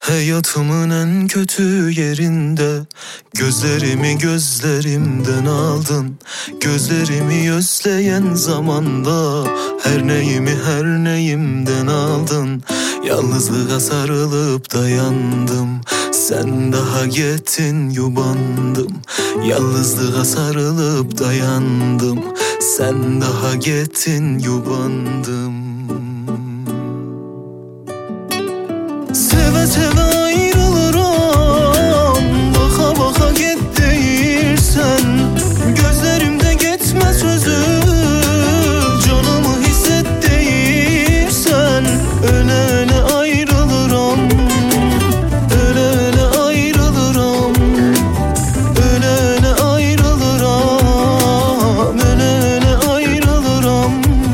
Hayatımın en kötü yerinde gözlerimi gözlerimden aldın. Gözlerimi özleyen zamanda her neyimden aldın. Yalnızlığa sarılıp dayandım, sen daha gittin yubandım. Yalnızlığa sarılıp dayandım, sen daha gittin yubandım. Seve seve ayrılırım, baka baka git deyirsen. Gözlerimde gitme sözü, canımı hisset deyirsen. Öyle öyle ayrılırım, öyle öyle ayrılırım. Öyle öyle ayrılırım, öyle öyle ayrılırım.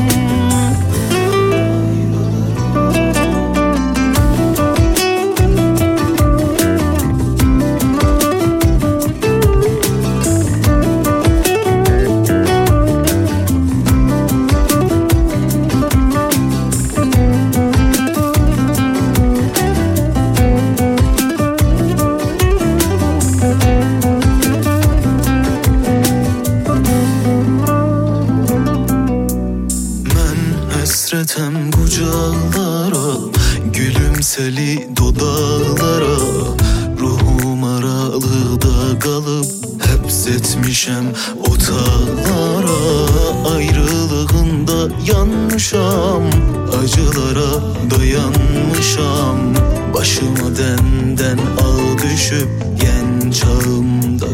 Hasretem kucaklara, gülümseli dodaklara. Ruhum aralıkta kalıp hapsetmişem otağlara. Ayrılığında yanmışam, acılara dayanmışam. Başıma denden ağ düşüp genç çağımda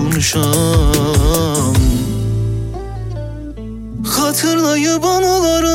kocalmışam. Hatırlayıp anıları